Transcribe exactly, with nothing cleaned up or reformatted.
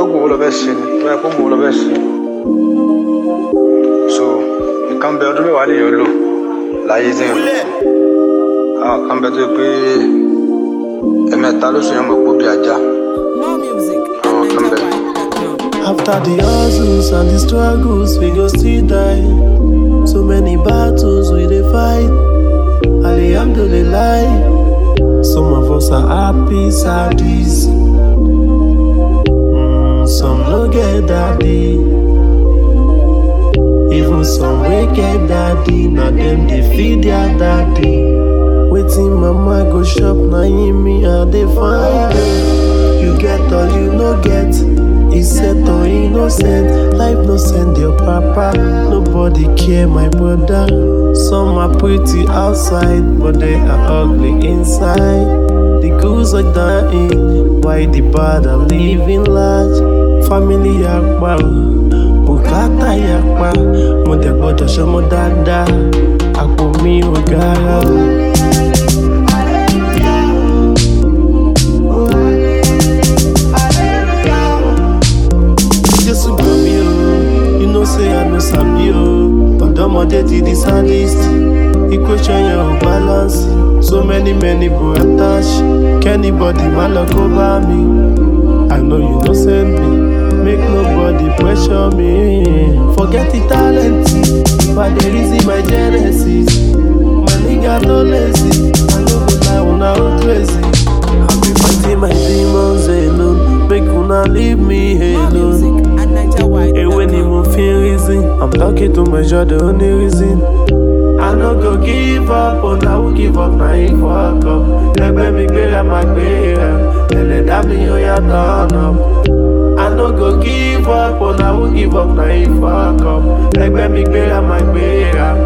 tó gùn ó lọ bẹ́ẹ̀ ṣe ni tó yẹ kó gùn ó lọ bẹ́ẹ̀ ṣe so nǹkan bẹ ọdún mẹ́wàá lèèyàn lò láyé tí ń lò àwọn kan bẹ tó yẹ pé ẹ̀mẹ́ta lóṣù yẹn mọ̀ gbó bí ajá àwọn kan bẹ. After the hustles and the struggles, we go still die. So many battles we dey fight. Alhamdulillah. Some of us are happy, saddies. Mm, some no get daddy. Even some wicked daddy. Now them they feed their daddy. Waiting mama go shop, now in me and they find. You get all you no get. Innocent or innocent, life no send your papa. Nobody care, my brother. Some are pretty outside, but they are ugly inside. The goods are dying, why the bad are living large? Family yakpa, bukata yakpa. Mo de gbọ́dọ̀ ṣọmọ dáadáa, àpò mi ò gara. Say I no sabi o, ọ̀dọ́mọdé ti di sadist. Equation yẹn ò balance. So many many go attach. Kẹ́nibọ̀dì má lọ kó bá mi. I know you no send me. Make nobody pressure me. Forget the talent, but the reason my genesis. My nigga no lazy. I no go lie, una o crazy. I be fighting my demons alone. Make una leave me alone. Hey, when you move in reason, I'm talking to measure the only reason. I no go give up, oh, I will give up, now if fuck up. Let me get my beer, let that be your turn up. I no go give up, oh, I will give up, now if fuck up. Let me get my beer,